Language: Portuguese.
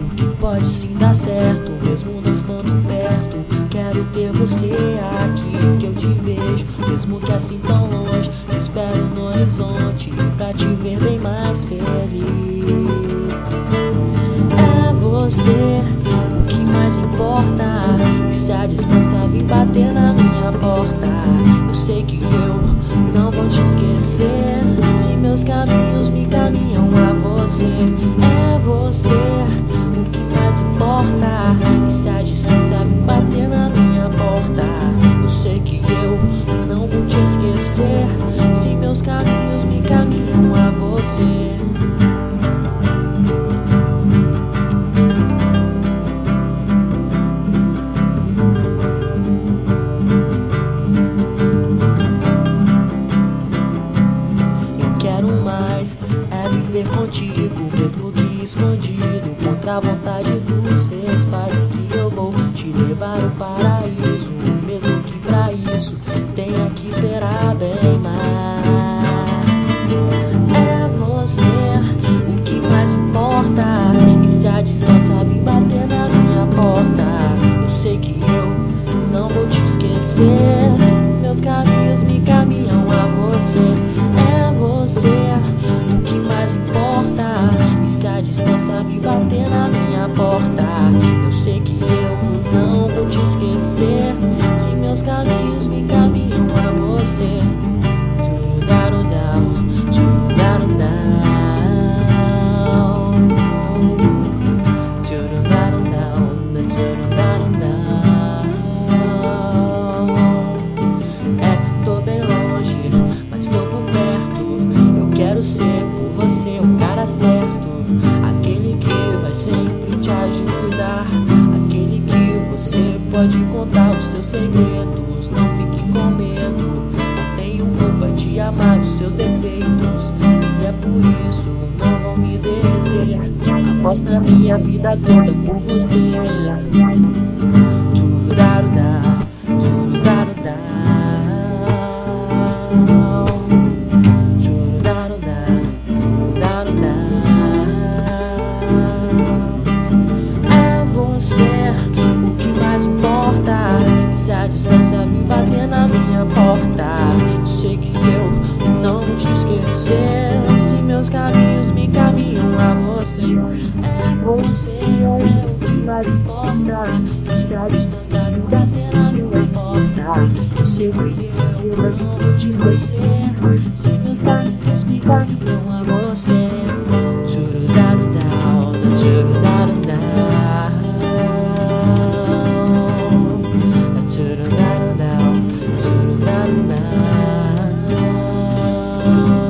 acredito que pode sim dar certo, mesmo não estando perto. Quero ter você aqui, que eu te vejo, mesmo que assim tão longe. Te espero no horizonte pra te ver bem mais feliz. É você o que mais importa, e se a distância vir bater na minha porta, eu sei que eu não vou te esquecer, se meus caminhos me caminham a você. É você o que mais importa, e se a distância vir bater na minha porta, eu sei que eu não vou te esquecer, se meus caminhos me caminham a você. É viver contigo, mesmo que escondido, contra a vontade dos seus pais. E que eu vou te levar ao paraíso, mesmo que pra isso tenha que esperar bem mais. É você o que mais importa, e se a distância vir bater na minha porta, eu sei que eu não vou te esquecer, meus caminhos me caminham a você. É você o que mais importa, e se a distância vir bater na minha porta, eu sei que eu não vou te esquecer, se meus caminhos me caminham a você. Quero ser por você o cara certo, aquele que vai sempre te ajudar, aquele que você pode contar os seus segredos. Não fique com medo, não tenho culpa de amar os seus defeitos, e é por isso não vou me deter. Aposto a minha vida toda por você. Se a distância vir bater na minha porta, eu sei que eu não vou te esquecer, se meus caminhos me caminham a você. É você o que mais importa, se a distância vir bater na minha porta, eu sei que eu não vou te esquecer, se meus caminhos me caminham a você. Oh